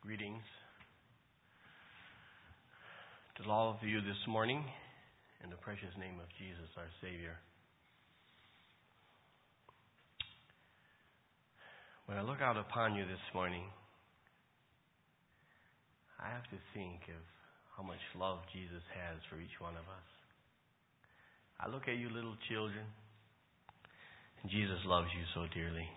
Greetings to all of you this morning in the precious name of Jesus, our Savior. When I look out upon you this morning, I have to think of how much love Jesus has for each one of us. I look at you little children, and Jesus loves you so dearly.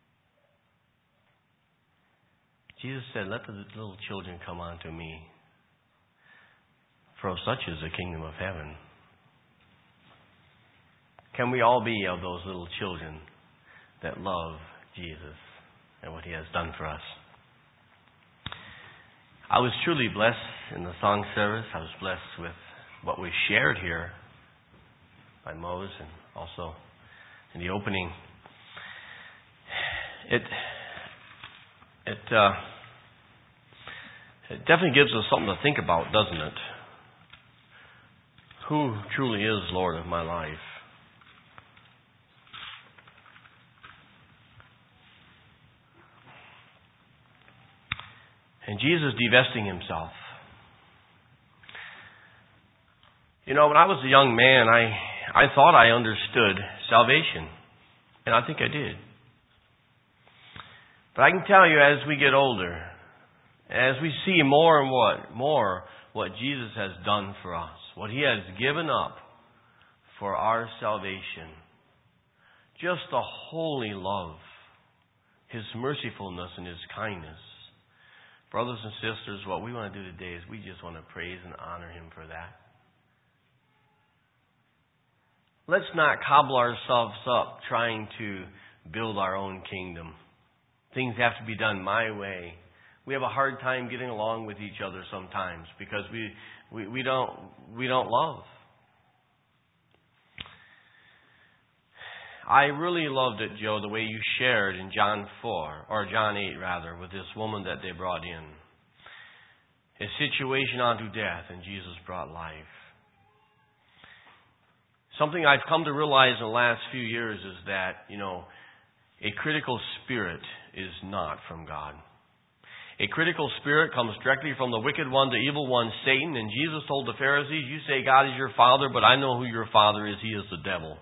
Jesus said, "Let the little children come unto me, for of such is the kingdom of heaven." Can we all be of those little children that love Jesus and what He has done for us? I was truly blessed in the song service. I was blessed with what was shared here by Mose and also in the opening. It definitely gives us something to think about, doesn't it? Who truly is Lord of my life? And Jesus divesting Himself. You know, when I was a young man, I thought I understood salvation. And I think I did. But I can tell you, as we get older, as we see more and what Jesus has done for us, what He has given up for our salvation, just the holy love, His mercifulness and His kindness. Brothers and sisters, what we want to do today is we just want to praise and honor Him for that. Let's not cobble ourselves up trying to build our own kingdom. Things have to be done my way. We have a hard time getting along with each other sometimes because we don't love. I really loved it, Joe, the way you shared in John 8 rather, with this woman that they brought in. A situation unto death, and Jesus brought life. Something I've come to realize in the last few years is that, a critical spirit is not from God. A critical spirit comes directly from the wicked one, the evil one, Satan. And Jesus told the Pharisees, "You say God is your father, but I know who your father is. He is the devil.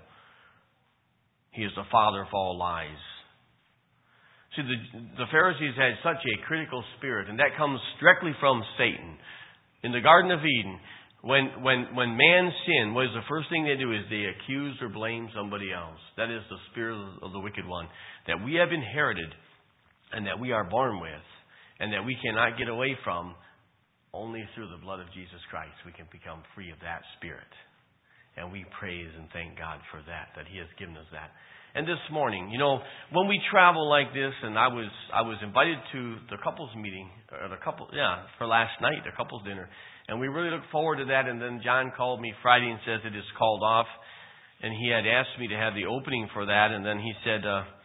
He is the father of all lies." See, the Pharisees had such a critical spirit, and that comes directly from Satan. In the Garden of Eden, when man sinned, what is the first thing they do is they accuse or blame somebody else. That is the spirit of the wicked one that we have inherited and that we are born with and that we cannot get away from. Only through the blood of Jesus Christ we can become free of that spirit. And we praise and thank God for that He has given us that. And this morning, when we travel like this, and I was invited to the couples meeting, for last night, the couples dinner, and we really look forward to that. And then John called me Friday and says it is called off, and he had asked me to have the opening for that, and then he said,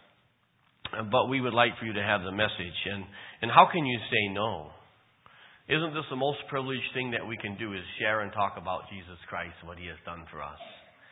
"But we would like for you to have the message." And how can you say no? Isn't this the most privileged thing that we can do, is share and talk about Jesus Christ and what He has done for us?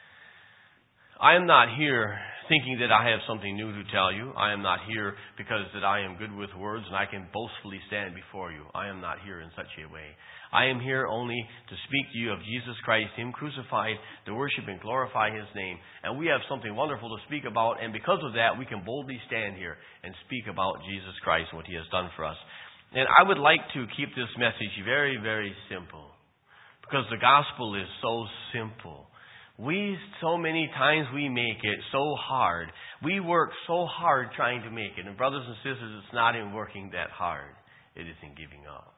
I am not here thinking that I have something new to tell you. I am not here because that I am good with words and I can boastfully stand before you. I am not here in such a way. I am here only to speak to you of Jesus Christ, Him crucified, to worship and glorify His name. And we have something wonderful to speak about, and because of that, we can boldly stand here and speak about Jesus Christ and what He has done for us. And I would like to keep this message very, very simple, because the gospel is so simple. So many times we make it so hard. We work so hard trying to make it. And brothers and sisters, it's not in working that hard. It is in giving up.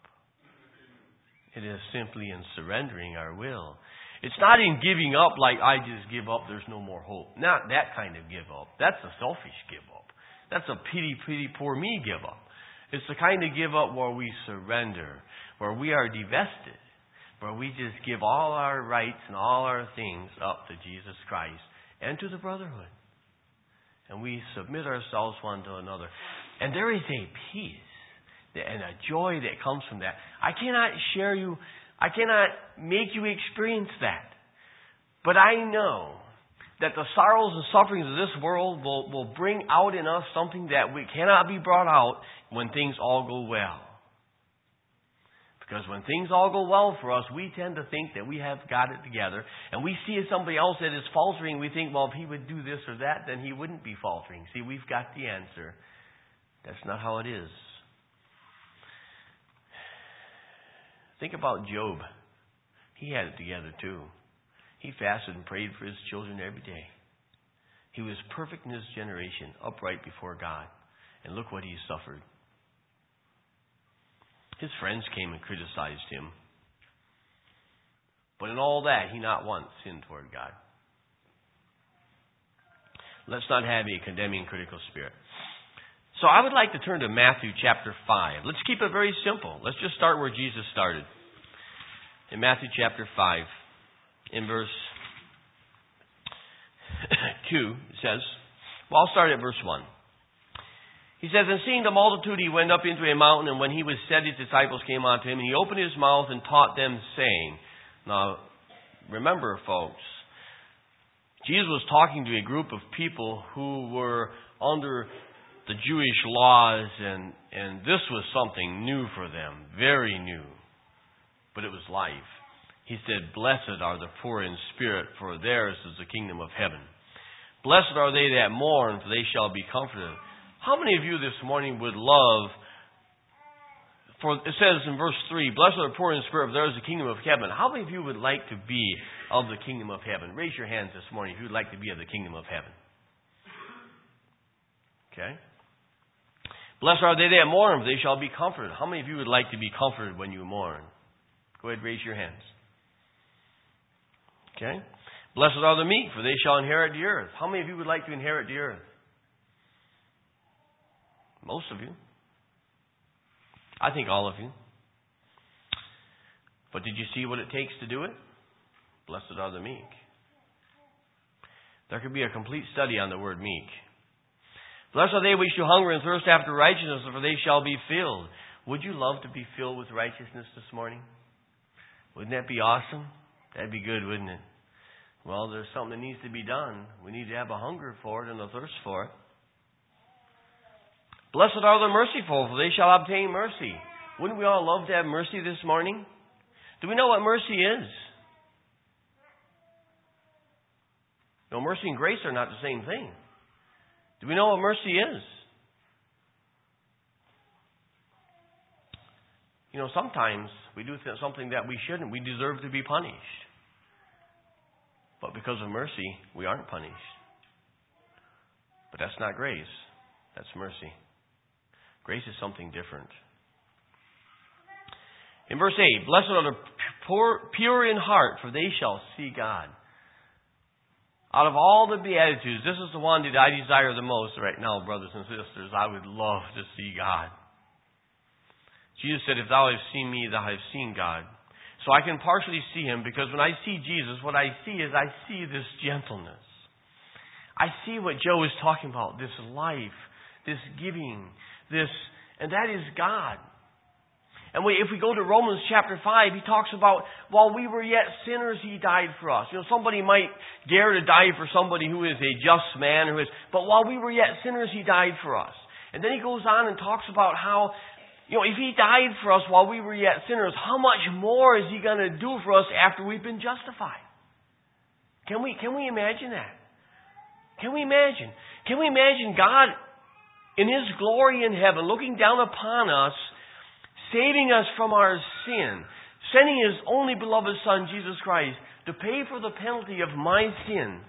It is simply in surrendering our will. It's not in giving up like I just give up, there's no more hope. Not that kind of give up. That's a selfish give up. That's a pity, poor me give up. It's the kind of give up where we surrender, where we are divested, where we just give all our rights and all our things up to Jesus Christ and to the brotherhood. And we submit ourselves one to another. And there is a peace and a joy that comes from that. I cannot make you experience that. But I know that the sorrows and sufferings of this world will bring out in us something that we cannot be brought out when things all go well. Because when things all go well for us, we tend to think that we have got it together. And we see somebody else that is faltering. We think, well, if he would do this or that, then he wouldn't be faltering. See, we've got the answer. That's not how it is. Think about Job. He had it together too. He fasted and prayed for his children every day. He was perfect in his generation, upright before God. And look what he suffered. His friends came and criticized him. But in all that, he not once sinned toward God. Let's not have a condemning, critical spirit. So I would like to turn to Matthew chapter 5. Let's keep it very simple. Let's just start where Jesus started. In Matthew chapter 5, in verse 2, it says, well, I'll start at verse 1. He says, and seeing the multitude, he went up into a mountain, and when he was set, his disciples came unto him, and he opened his mouth and taught them, saying, now, remember, folks, Jesus was talking to a group of people who were under the Jewish laws, and this was something new for them, very new. But it was life. He said, blessed are the poor in spirit, for theirs is the kingdom of heaven. Blessed are they that mourn, for they shall be comforted. How many of you this morning would love, for it says in verse 3, blessed are the poor in spirit, for theirs is the kingdom of heaven. How many of you would like to be of the kingdom of heaven? Raise your hands this morning if you would like to be of the kingdom of heaven. Okay? Blessed are they that mourn, for they shall be comforted. How many of you would like to be comforted when you mourn? Go ahead, raise your hands. Okay? Blessed are the meek, for they shall inherit the earth. How many of you would like to inherit the earth? Most of you. I think all of you. But did you see what it takes to do it? Blessed are the meek. There could be a complete study on the word meek. Blessed are they which do hunger and thirst after righteousness, for they shall be filled. Would you love to be filled with righteousness this morning? Wouldn't that be awesome? That'd be good, wouldn't it? Well, there's something that needs to be done. We need to have a hunger for it and a thirst for it. Blessed are the merciful, for they shall obtain mercy. Wouldn't we all love to have mercy this morning? Do we know what mercy is? No, mercy and grace are not the same thing. Do we know what mercy is? You know, sometimes we do something that we shouldn't. We deserve to be punished. But because of mercy, we aren't punished. But that's not grace. That's mercy. Grace is something different. In verse 8, blessed are the pure in heart, for they shall see God. Out of all the Beatitudes, this is the one that I desire the most right now, brothers and sisters. I would love to see God. Jesus said, if thou hast seen me, thou hast seen God. So I can partially see Him, because when I see Jesus, what I see is I see this gentleness. I see what Joe is talking about, this life, this giving, and that is God. And if we go to Romans chapter 5, he talks about, while we were yet sinners, He died for us. You know, somebody might dare to die for somebody who is a just man, but while we were yet sinners, He died for us. And then he goes on and talks about how, you know, if He died for us while we were yet sinners, how much more is He going to do for us after we've been justified? Can we imagine that? Can we imagine? Can we imagine God in His glory in heaven looking down upon us, saving us from our sin, sending His only beloved Son, Jesus Christ, to pay for the penalty of my sin?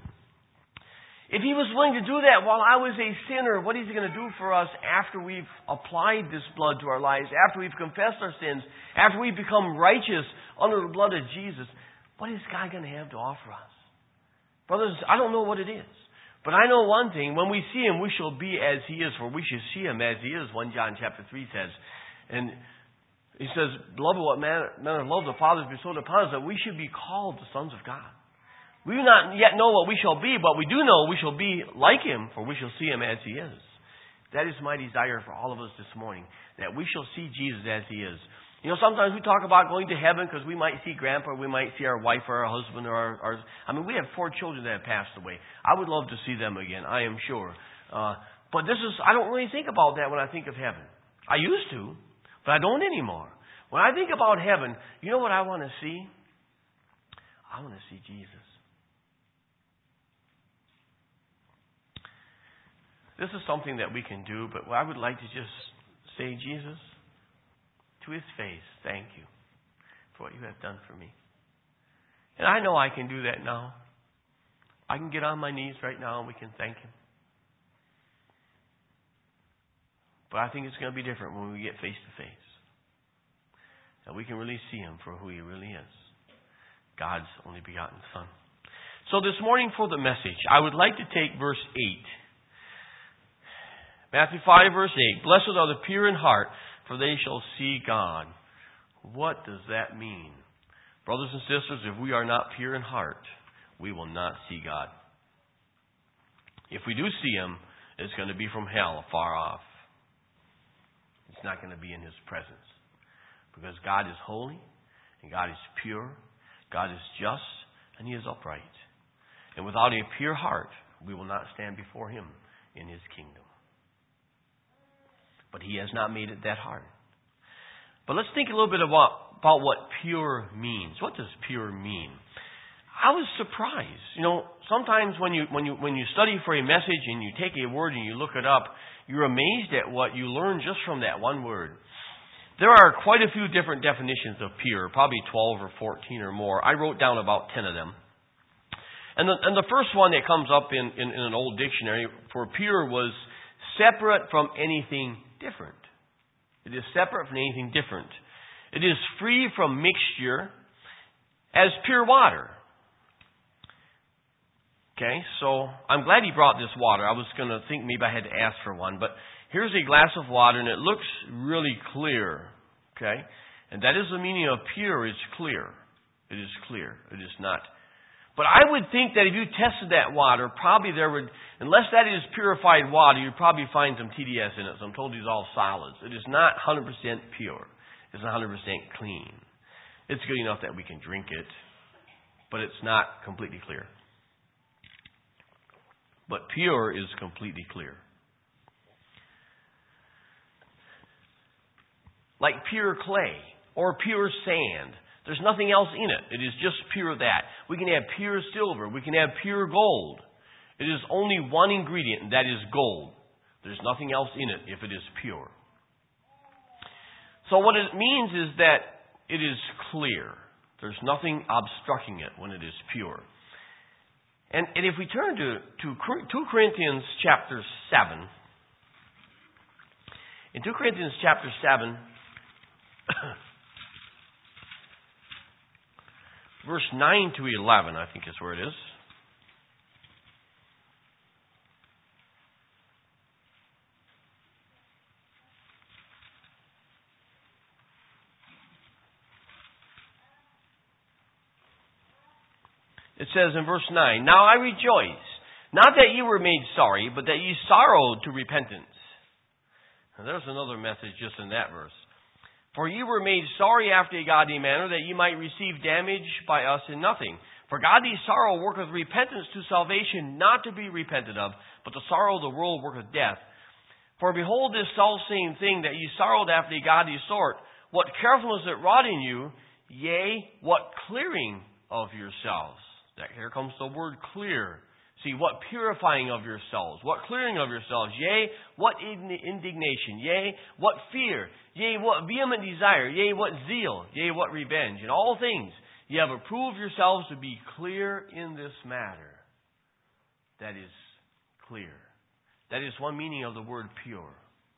If He was willing to do that while I was a sinner, what is He going to do for us after we've applied this blood to our lives, after we've confessed our sins, after we've become righteous under the blood of Jesus? What is God going to have to offer us? Brothers, I don't know what it is. But I know one thing, when we see Him, we shall be as He is, for we shall see Him as He is, 1 John chapter 3 says. And he says, beloved, what manner of love the Father has bestowed upon us, that we should be called the sons of God. We do not yet know what we shall be, but we do know we shall be like Him, for we shall see Him as He is. That is my desire for all of us this morning, that we shall see Jesus as He is. You know, sometimes we talk about going to heaven because we might see Grandpa, we might see our wife or our husband or we have 4 children that have passed away. I would love to see them again, I am sure. But I don't really think about that when I think of heaven. I used to, but I don't anymore. When I think about heaven, you know what I want to see? I want to see Jesus. This is something that we can do, but I would like to just say, Jesus, to His face, thank you for what you have done for me. And I know I can do that now. I can get on my knees right now and we can thank Him. But I think it's going to be different when we get face to face. And we can really see Him for who He really is. God's only begotten Son. So this morning for the message, I would like to take verse 8. Matthew 5, verse 8. Blessed are the pure in heart, for they shall see God. What does that mean? Brothers and sisters, if we are not pure in heart, we will not see God. If we do see Him, it's going to be from hell, far off. It's not going to be in His presence. Because God is holy, and God is pure, God is just, and He is upright. And without a pure heart, we will not stand before Him in His kingdom. But He has not made it that hard. But let's think a little bit about what pure means. What does pure mean? I was surprised. You know, sometimes when you study for a message and you take a word and you look it up, you're amazed at what you learn just from that one word. There are quite a few different definitions of pure, probably 12 or 14 or more. I wrote down about 10 of them. And the first one that comes up in an old dictionary for pure was separate from anything different. It is separate from anything different. It is free from mixture as pure water. Okay, so I'm glad he brought this water. I was going to think maybe I had to ask for one, but here's a glass of water and it looks really clear. Okay, and that is the meaning of pure, is clear. It is clear. It is not. But I would think that if you tested that water, probably there would, unless that is purified water, you'd probably find some TDS in it. So I'm told these all solids. It is not 100% pure. It's 100% clean. It's good enough that we can drink it, but it's not completely clear. But pure is completely clear. Like pure clay or pure sand. There's nothing else in it. It is just pure that. We can have pure silver. We can have pure gold. It is only one ingredient, and that is gold. There's nothing else in it if it is pure. So what it means is that it is clear. There's nothing obstructing it when it is pure. And if we turn to 2 Corinthians chapter 7, in 2 Corinthians chapter 7, verse 9 to 11, I think is where it is. It says in verse 9, Now I rejoice, not that you were made sorry, but that ye sorrowed to repentance. Now there's another message just in that verse. For ye were made sorry after a godly manner, that ye might receive damage by us in nothing. For godly sorrow worketh repentance to salvation, not to be repented of, but the sorrow of the world worketh death. For behold, this selfsame thing that ye sorrowed after a godly sort, what carefulness it wrought in you, yea, what clearing of yourselves. Here comes the word clear. See, what purifying of yourselves, what clearing of yourselves, yea, what indignation, yea, what fear, yea, what vehement desire, yea, what zeal, yea, what revenge. In all things ye have approved yourselves to be clear in this matter. That is clear. That is one meaning of the word pure.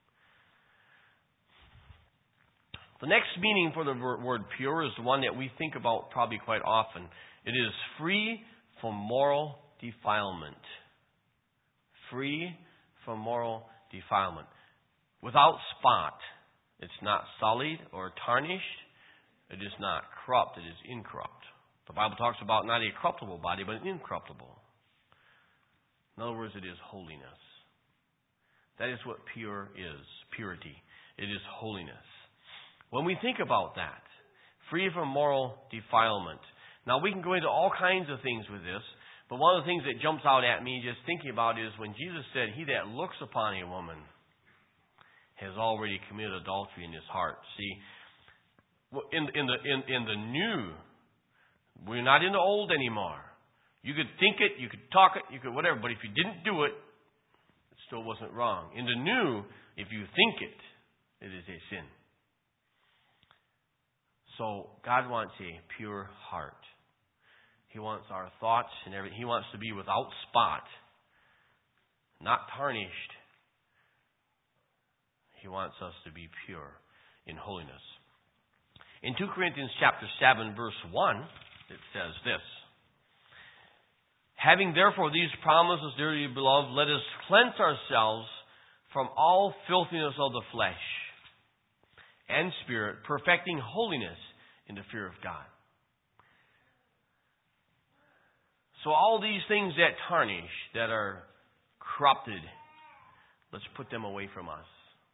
The next meaning for the word pure is the one that we think about probably quite often. It is free from moral defilement. Free from moral defilement. Without spot. It's not sullied or tarnished. It is not corrupt. It is incorrupt. The Bible talks about not a corruptible body, but an incorruptible. In other words, it is holiness. That is what pure is. Purity. It is holiness. When we think about that, free from moral defilement. Now, we can go into all kinds of things with this, but one of the things that jumps out at me just thinking about is when Jesus said, He that looks upon a woman has already committed adultery in his heart. See, in the new, we're not in the old anymore. You could think it, you could talk it, you could whatever, but if you didn't do it, it still wasn't wrong. In the new, if you think it, it is a sin. So God wants a pure heart. He wants our thoughts and everything. He wants to be without spot, not tarnished. He wants us to be pure in holiness. In 2 Corinthians chapter 7, verse 1, it says this. Having therefore these promises, dearly beloved, let us cleanse ourselves from all filthiness of the flesh and spirit, perfecting holiness in the fear of God. So all these things that tarnish, that are corrupted, let's put them away from us.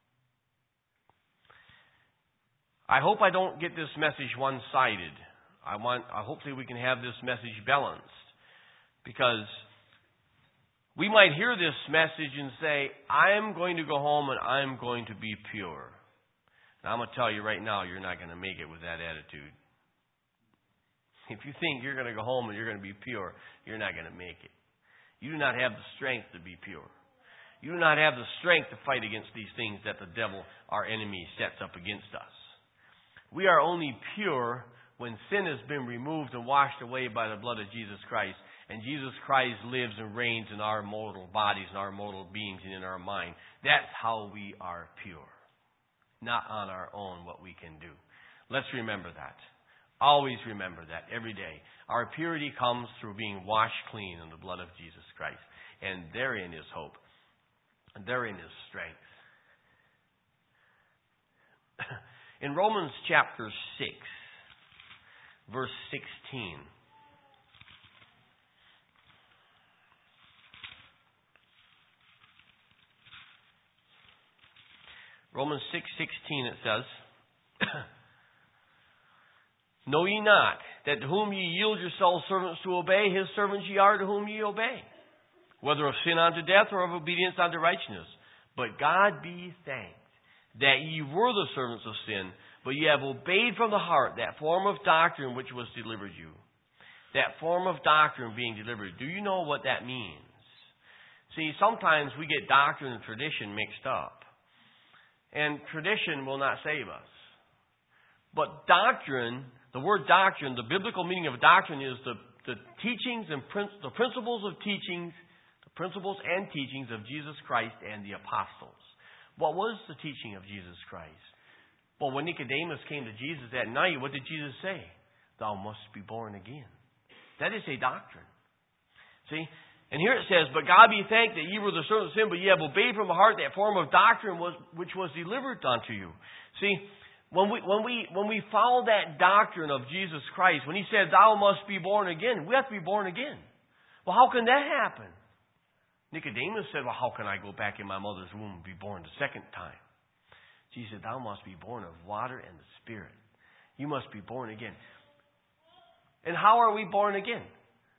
I hope I don't get this message one-sided. Hopefully we can have this message balanced. Because we might hear this message and say, I'm going to go home and I'm going to be pure. And I'm going to tell you right now, you're not going to make it with that attitude. If you think you're going to go home and you're going to be pure, you're not going to make it. You do not have the strength to be pure. You do not have the strength to fight against these things that the devil, our enemy, sets up against us. We are only pure when sin has been removed and washed away by the blood of Jesus Christ. And Jesus Christ lives and reigns in our mortal bodies, in our mortal beings, and in our mind. That's how we are pure. Not on our own what we can do. Let's remember that. Always remember that every day. Our purity comes through being washed clean in the blood of Jesus Christ. And therein is hope. And therein is strength. In Romans chapter 6, verse 16. Romans 6:16 it says, Know ye not, that to whom ye yield yourselves servants to obey, his servants ye are to whom ye obey, whether of sin unto death or of obedience unto righteousness. But God be thanked, that ye were the servants of sin, but ye have obeyed from the heart that form of doctrine which was delivered you. That form of doctrine being delivered. Do you know what that means? See, sometimes we get doctrine and tradition mixed up. And tradition will not save us. But doctrine, the word doctrine, the biblical meaning of doctrine is the teachings and the principles of teachings, the principles and teachings of Jesus Christ and the apostles. What was the teaching of Jesus Christ? Well, when Nicodemus came to Jesus that night, what did Jesus say? Thou must be born again. That is a doctrine. See? And here it says, But God be thanked that ye were the servants of sin, but ye have obeyed from the heart that form of doctrine which was delivered unto you. See, when we follow that doctrine of Jesus Christ, when He said, Thou must be born again, we have to be born again. Well, how can that happen? Nicodemus said, Well, how can I go back in my mother's womb and be born the second time? Jesus said, Thou must be born of water and the Spirit. You must be born again. And how are we born again?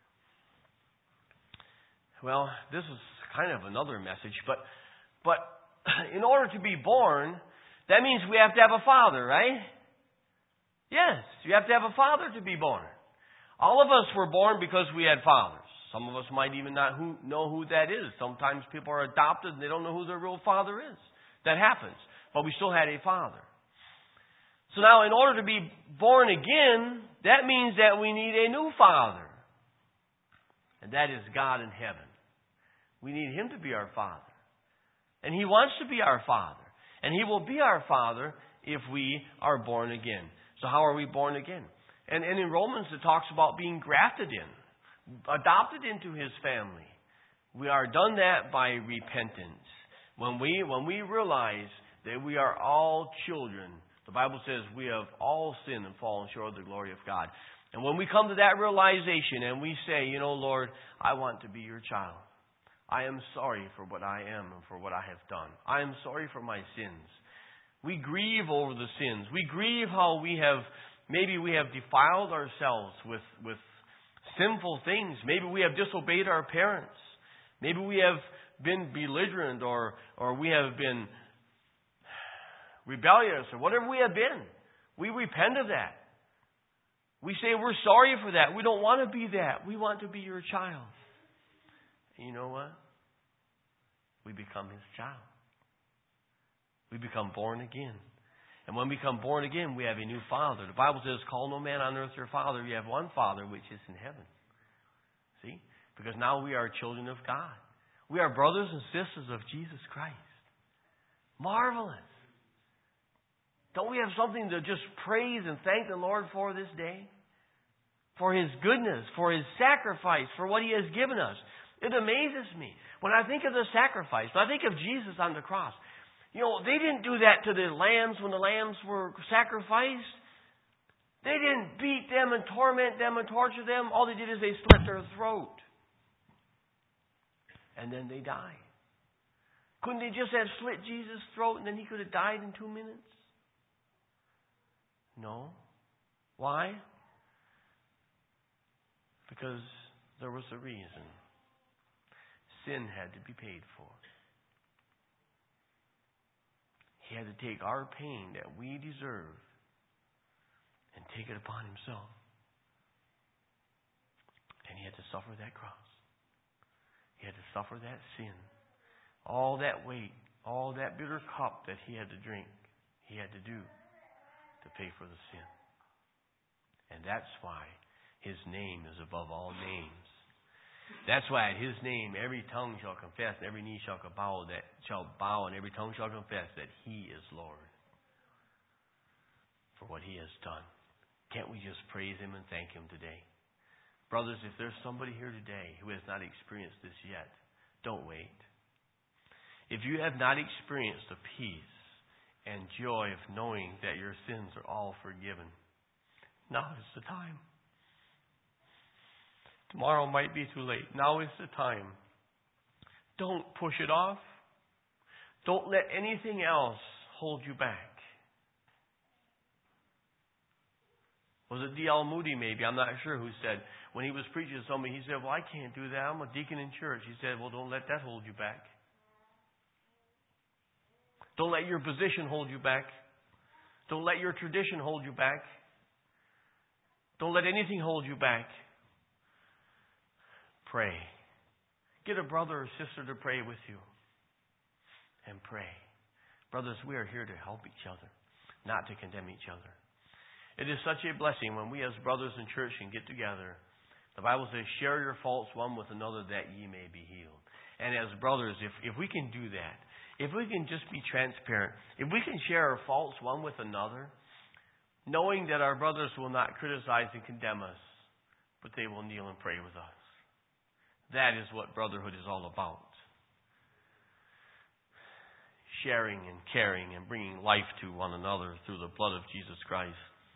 Well, this is kind of another message, but in order to be born, that means we have to have a father, right? Yes, you have to have a father to be born. All of us were born because we had fathers. Some of us might even not know who that is. Sometimes people are adopted and they don't know who their real father is. That happens. But we still had a father. So now, in order to be born again, that means that we need a new father. And that is God in heaven. We need Him to be our Father. And He wants to be our Father. And He will be our Father if we are born again. So how are we born again? And in Romans it talks about being grafted in, adopted into His family. We are done that by repentance. When we realize that we are all children, the Bible says we have all sinned and fallen short of the glory of God. And when we come to that realization and we say, you know, Lord, I want to be your child. I am sorry for what I am and for what I have done. I am sorry for my sins. We grieve over the sins. We grieve how maybe we have defiled ourselves with sinful things. Maybe we have disobeyed our parents. Maybe we have been belligerent or we have been rebellious or whatever we have been. We repent of that. We say we're sorry for that. We don't want to be that. We want to be your child. And you know what? We become His child. We become born again. And when we become born again, we have a new Father. The Bible says, call no man on earth your Father. You have one Father, which is in heaven. See? Because now we are children of God. We are brothers and sisters of Jesus Christ. Marvelous. Don't we have something to just praise and thank the Lord for this day? For His goodness, for His sacrifice, for what He has given us. It amazes me. When I think of the sacrifice, when I think of Jesus on the cross, you know, they didn't do that to the lambs when the lambs were sacrificed. They didn't beat them and torment them and torture them. All they did is they slit their throat. And then they died. Couldn't they just have slit Jesus' throat and then He could have died in 2 minutes? No. Why? Because there was a reason. Sin had to be paid for. He had to take our pain that we deserve and take it upon Himself. And He had to suffer that cross. He had to suffer that sin. All that weight, all that bitter cup that He had to drink, He had to do to pay for the sin. And that's why His name is above all names. That's why at His name every tongue shall confess, and every knee shall bow, and every tongue shall confess that He is Lord for what He has done. Can't we just praise Him and thank Him today? Brothers, if there's somebody here today who has not experienced this yet, don't wait. If you have not experienced the peace and joy of knowing that your sins are all forgiven, now is the time. Tomorrow might be too late. Now is the time. Don't push it off. Don't let anything else hold you back. Was it D.L. Moody maybe? I'm not sure who said, when he was preaching to somebody, he said, well, I can't do that. I'm a deacon in church. He said, well, don't let that hold you back. Don't let your position hold you back. Don't let your tradition hold you back. Don't let anything hold you back. Pray. Get a brother or sister to pray with you. And pray. Brothers, we are here to help each other, not to condemn each other. It is such a blessing when we as brothers in church can get together. The Bible says, share your faults one with another that ye may be healed. And as brothers, if we can do that, if we can just be transparent, if we can share our faults one with another, knowing that our brothers will not criticize and condemn us, but they will kneel and pray with us. That is what brotherhood is all about. Sharing and caring and bringing life to one another through the blood of Jesus Christ.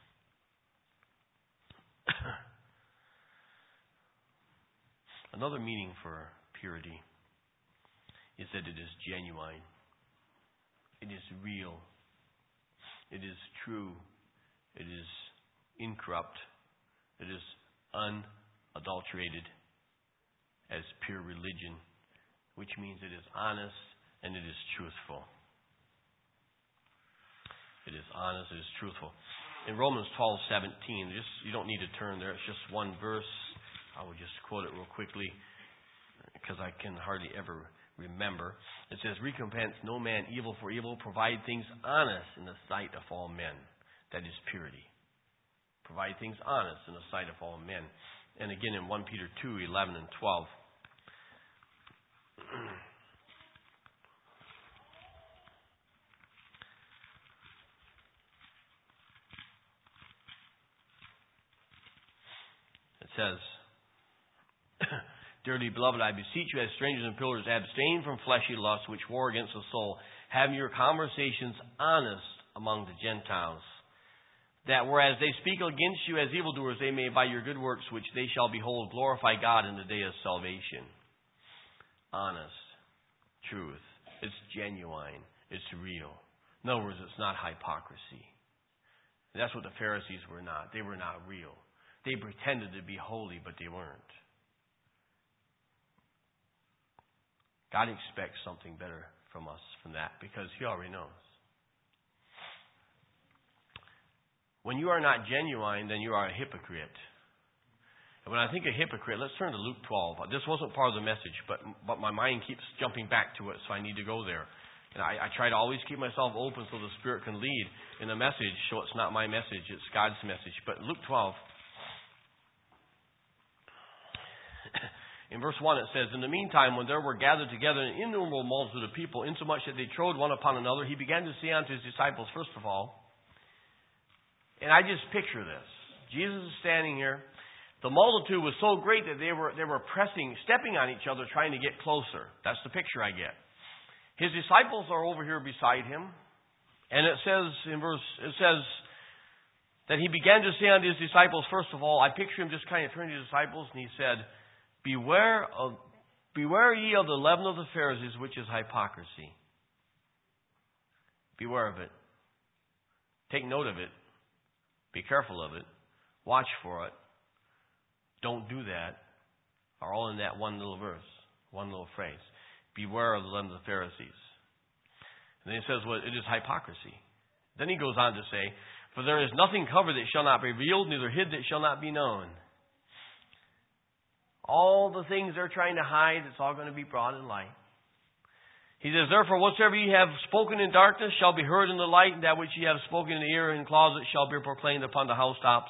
Another meaning for purity is that it is genuine. It is real. It is true. It is incorrupt. It is unadulterated as pure religion, which means it is honest and it is truthful. It is honest, it is truthful. In Romans 12:17, you don't need to turn there, it's just one verse. I will just quote it real quickly because I can hardly ever remember. It says, recompense no man evil for evil, provide things honest in the sight of all men. That is purity. Provide things honest in the sight of all men. And again in 1 Peter 2:11 and 12. It says, dearly beloved, I beseech you as strangers and pilgrims, abstain from fleshly lusts which war against the soul, having your conversations honest among the Gentiles, that whereas they speak against you as evildoers, they may by your good works which they shall behold glorify God in the day of salvation. Honest. Truth. It's genuine. It's real. In other words, it's not hypocrisy. And that's what the Pharisees were not. They were not real. They pretended to be holy, but they weren't. God expects something better from us from that because He already knows. When you are not genuine, then you are a hypocrite. And when I think of hypocrite, let's turn to Luke 12. This wasn't part of the message, but my mind keeps jumping back to it, so I need to go there. And I try to always keep myself open so the Spirit can lead in a message, so it's not my message, it's God's message. But Luke 12, in verse 1 it says, In the meantime, when there were gathered together an innumerable multitude of people, insomuch that they trode one upon another, he began to say unto his disciples, first of all, and I just picture this. Jesus is standing here. The multitude was so great that they were pressing, stepping on each other, trying to get closer. That's the picture I get. His disciples are over here beside him. And it says that he began to say unto his disciples, first of all, I picture him just kind of turning to his disciples, and he said, Beware ye of the leaven of the Pharisees, which is hypocrisy. Beware of it. Take note of it. Be careful of it. Watch for it. Don't do that. Are all in that one little verse, one little phrase. Beware of the leaven of the Pharisees. And then he says, well, it is hypocrisy. Then he goes on to say, For there is nothing covered that shall not be revealed, neither hid that shall not be known. All the things they're trying to hide, it's all going to be brought in light. He says, Therefore, whatsoever ye have spoken in darkness shall be heard in the light, and that which ye have spoken in the ear and closet shall be proclaimed upon the housetops.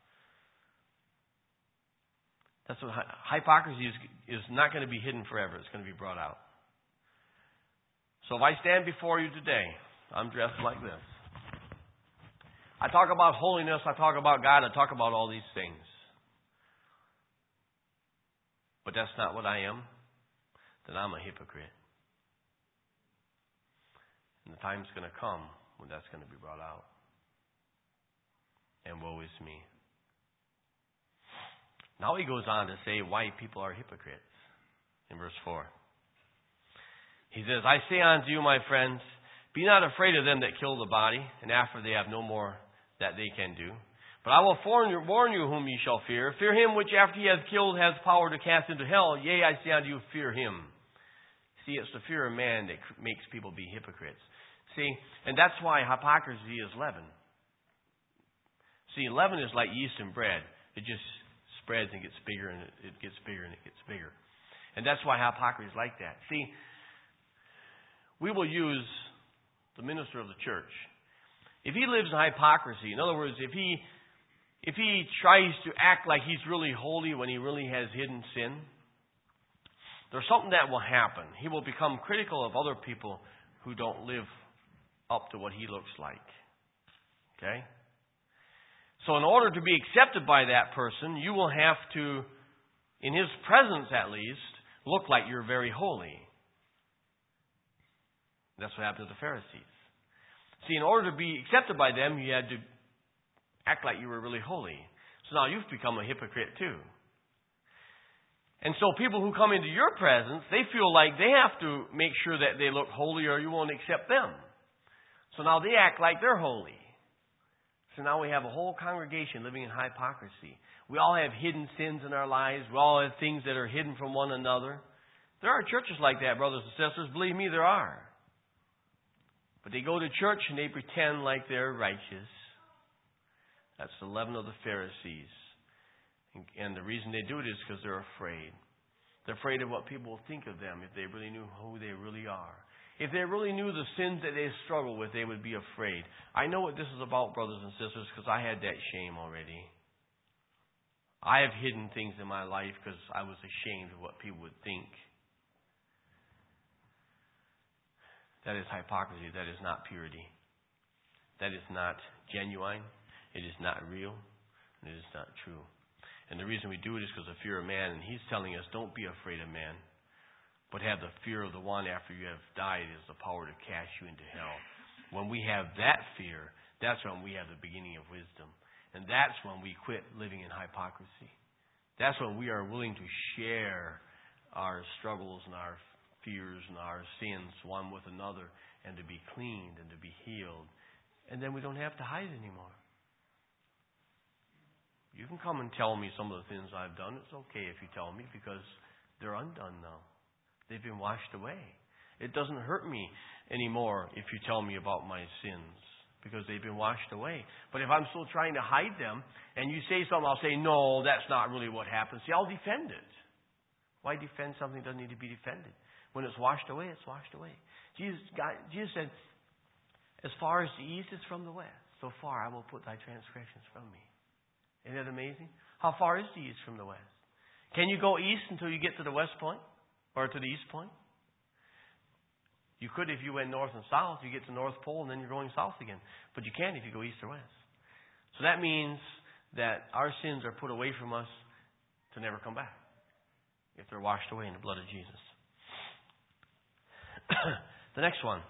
That's what hypocrisy is not going to be hidden forever. It's going to be brought out. So if I stand before you today, I'm dressed like this. I talk about holiness. I talk about God. I talk about all these things. But that's not what I am. Then I'm a hypocrite. And the time's going to come when that's going to be brought out. And woe is me. Now he goes on to say why people are hypocrites in verse 4. He says, I say unto you, my friends, be not afraid of them that kill the body, and after they have no more that they can do. But I will warn you whom ye shall fear. Fear him which after he hath killed hath power to cast into hell. Yea, I say unto you, fear him. See, it's the fear of man that makes people be hypocrites. See, and that's why hypocrisy is leaven. See, leaven is like yeast in bread. It just spreads and gets bigger, and it gets bigger, and it gets bigger. And that's why hypocrisy is like that. See, we will use the minister of the church. If he lives in hypocrisy, in other words, if he tries to act like he's really holy when he really has hidden sin, there's something that will happen. He will become critical of other people who don't live up to what he looks like. Okay? So in order to be accepted by that person, you will have to, in his presence at least, look like you're very holy. That's what happened to the Pharisees. See, in order to be accepted by them, you had to act like you were really holy. So now you've become a hypocrite too. And so people who come into your presence, they feel like they have to make sure that they look holy or you won't accept them. So now they act like they're holy. So now we have a whole congregation living in hypocrisy. We all have hidden sins in our lives. We all have things that are hidden from one another. There are churches like that, brothers and sisters. Believe me, there are. But they go to church and they pretend like they're righteous. That's the leaven of the Pharisees. And the reason they do it is because they're afraid. They're afraid of what people will think of them if they really knew who they really are. If they really knew the sins that they struggle with, they would be afraid. I know what this is about, brothers and sisters, because I had that shame already. I have hidden things in my life because I was ashamed of what people would think. That is hypocrisy. That is not purity. That is not genuine. It is not real. And it is not true. And the reason we do it is because of fear of man. And he's telling us, don't be afraid of man, but have the fear of the one after you have died is the power to cast you into hell. When we have that fear, that's when we have the beginning of wisdom. And that's when we quit living in hypocrisy. That's when we are willing to share our struggles and our fears and our sins one with another, and to be cleaned and to be healed. And then we don't have to hide anymore. You can come and tell me some of the things I've done. It's okay if you tell me, because they're undone now. They've been washed away. It doesn't hurt me anymore if you tell me about my sins. because they've been washed away. But if I'm still trying to hide them, and you say something, I'll say, no, that's not really what happened. See, I'll defend it. Why defend something that doesn't need to be defended? When it's washed away, it's washed away. Jesus said, as far as the east is from the west, so far I will put thy transgressions from me. Isn't that amazing? How far is the east from the west? Can you go east until you get to the west point? Or to the east point? You could if you went north and south. You get to the North Pole and then you're going south again. But you can't if you go east or west. So that means that our sins are put away from us to never come back, if they're washed away in the blood of Jesus. The next one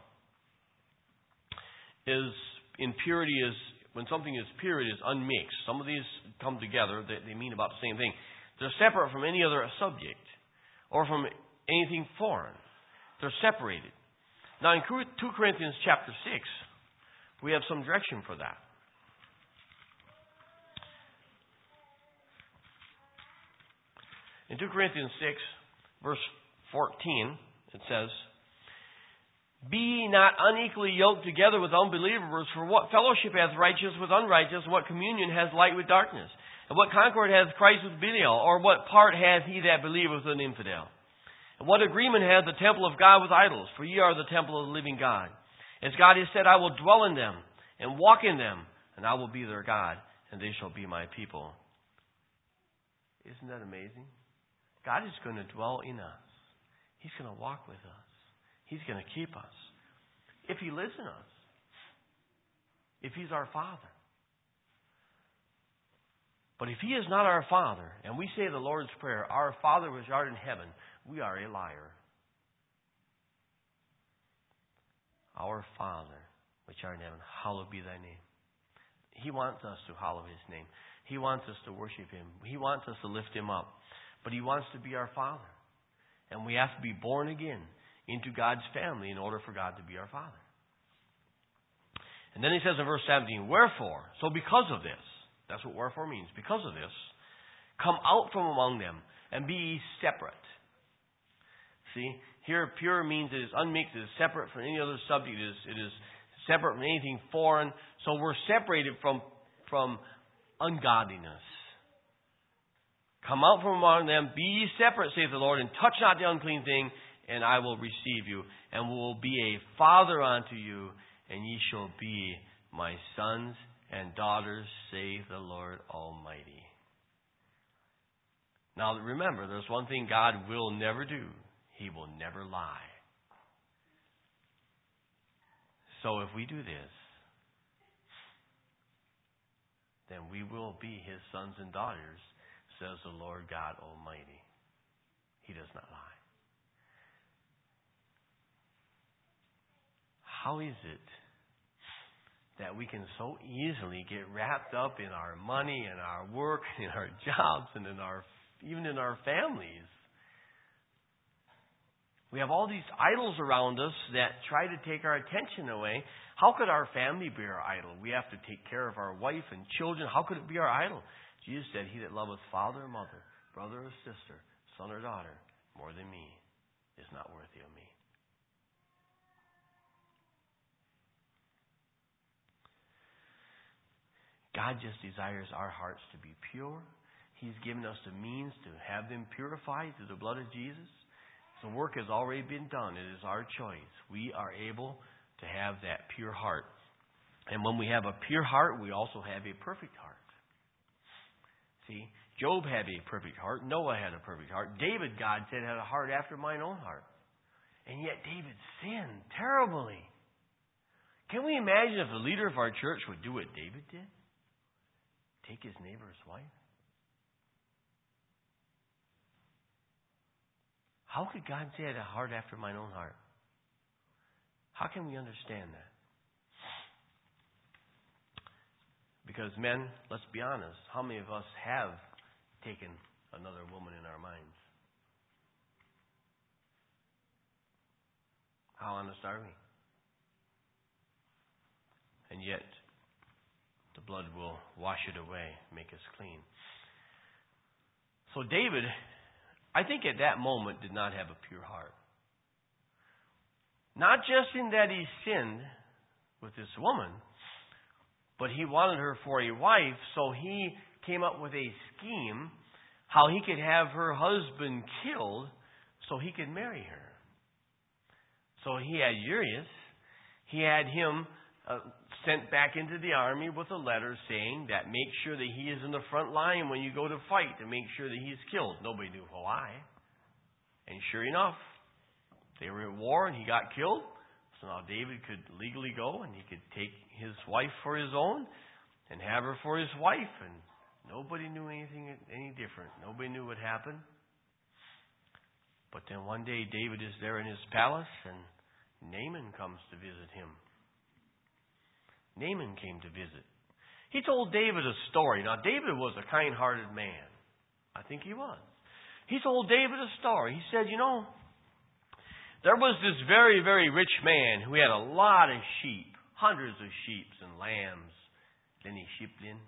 is impurity is, when something is pure, it is unmixed. Some of these come together. They mean about the same thing. They're separate from any other subject or from anything foreign. They're separated. Now in 2 Corinthians chapter 6, we have some direction for that. In 2 Corinthians 6, verse 14, it says, be ye not unequally yoked together with unbelievers, for what fellowship hath righteous with unrighteous, and what communion has light with darkness? And what concord hath Christ with Belial, or what part hath he that believeth with an infidel? And what agreement hath the temple of God with idols? For ye are the temple of the living God. As God has said, I will dwell in them, and walk in them, and I will be their God, and they shall be my people. Isn't that amazing? God is going to dwell in us. He's going to walk with us. He's going to keep us. If He lives in us. If He's our Father. But if He is not our Father, and we say the Lord's Prayer, our Father which art in heaven, we are a liar. Our Father which art in heaven, hallowed be thy name. He wants us to hallow His name. He wants us to worship Him. He wants us to lift Him up. But He wants to be our Father. And we have to be born again into God's family in order for God to be our Father. And then He says in verse 17, wherefore, so because of this, that's what wherefore means, because of this, come out from among them and be ye separate. See, here pure means it is unmixed, it is separate from any other subject, it is separate from anything foreign. So we're separated from ungodliness. Come out from among them, be ye separate, saith the Lord, and touch not the unclean thing, and I will receive you, and will be a father unto you, and ye shall be my sons and daughters, saith the Lord Almighty. Now remember, there's one thing God will never do. He will never lie. So if we do this, then we will be His sons and daughters, says the Lord God Almighty. He does not lie. How is it that we can so easily get wrapped up in our money and our work and our jobs and even in our families? We have all these idols around us that try to take our attention away. How could our family be our idol? We have to take care of our wife and children. How could it be our idol? Jesus said, he that loveth father or mother, brother or sister, son or daughter, more than me, is not worthy of me. God just desires our hearts to be pure. He's given us the means to have them purified through the blood of Jesus. The work has already been done. It is our choice. We are able to have that pure heart. And when we have a pure heart, we also have a perfect heart. See, Job had a perfect heart. Noah had a perfect heart. David, God said, had a heart after mine own heart. And yet David sinned terribly. Can we imagine if the leader of our church would do what David did? Take his neighbor's wife? How could God say I had a heart after mine own heart? How can we understand that? Because men, let's be honest, how many of us have taken another woman in our minds? How honest are we? And yet, the blood will wash it away, make us clean. So David, I think at that moment, did not have a pure heart. Not just in that he sinned with this woman, but he wanted her for a wife, so he came up with a scheme how he could have her husband killed so he could marry her. So he had Urias. He had him sent back into the army with a letter saying that make sure that he is in the front line when you go to fight and make sure that he's killed. Nobody knew why. And sure enough, they were at war and he got killed. So now David could legally go and he could take his wife for his own and have her for his wife. And nobody knew anything any different. Nobody knew what happened. But then one day David is there in his palace and Naaman comes to visit him. Naaman came to visit. He told David a story. Now, David was a kind-hearted man. I think he was. He told David a story. He said, there was this very, very rich man who had a lot of sheep, hundreds of sheep and lambs. Then he shipped in.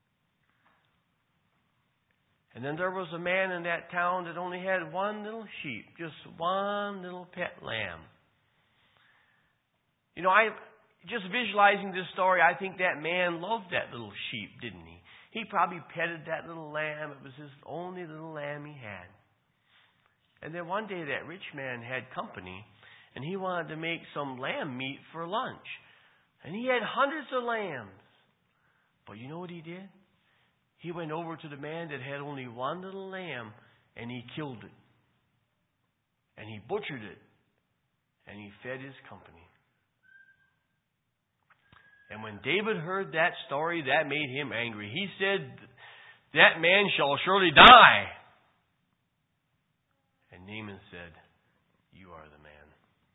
And then there was a man in that town that only had one little sheep, just one little pet lamb. I just visualizing this story, I think that man loved that little sheep, didn't he? He probably petted that little lamb. It was his only little lamb he had. And then one day that rich man had company, and he wanted to make some lamb meat for lunch. And he had hundreds of lambs. But you know what he did? He went over to the man that had only one little lamb, and he killed it. And he butchered it. And he fed his company. And when David heard that story, that made him angry. He said, that man shall surely die. And Naaman said, you are the man.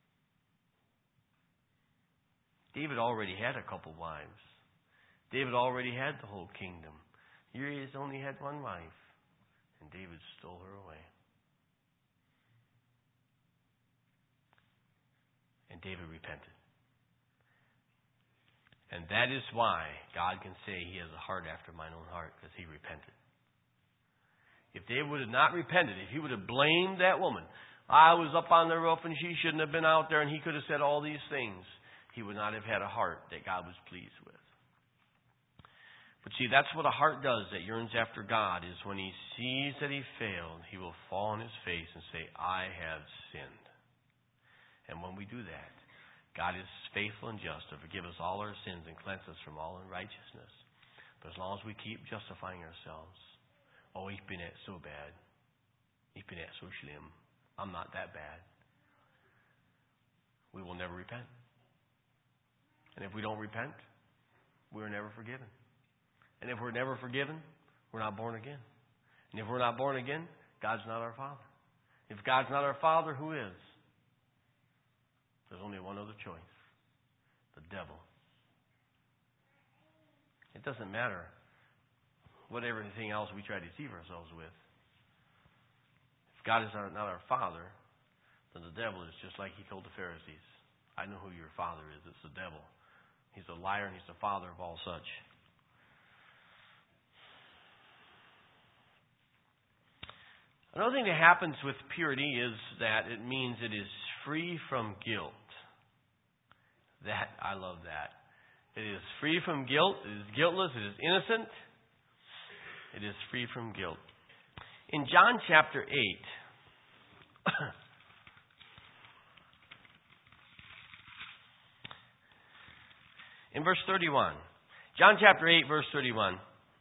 David already had a couple wives. David already had the whole kingdom. Urias only had one wife. And David stole her away. And David repented. And that is why God can say he has a heart after mine own heart, because he repented. If David would have not repented, if he would have blamed that woman, I was up on the roof and she shouldn't have been out there, and he could have said all these things, he would not have had a heart that God was pleased with. But see, that's what a heart does that yearns after God, is when he sees that he failed, he will fall on his face and say, I have sinned. And when we do that, God is faithful and just to forgive us all our sins and cleanse us from all unrighteousness. But as long as we keep justifying ourselves, ich bin nicht so bad. Ich bin nicht so schlimm. I'm not that bad. We will never repent. And if we don't repent, we're never forgiven. And if we're never forgiven, we're not born again. And if we're not born again, God's not our Father. If God's not our Father, who is? There's only one other choice. The devil. It doesn't matter what everything else we try to deceive ourselves with. If God is not our Father, then the devil is just like he told the Pharisees. I know who your father is. It's the devil. He's a liar and he's the father of all such. Another thing that happens with purity is that it means it is free from guilt. I love that. It is free from guilt. It is guiltless. It is innocent. It is free from guilt. In John chapter 8, in verse 31, John chapter 8, verse 31,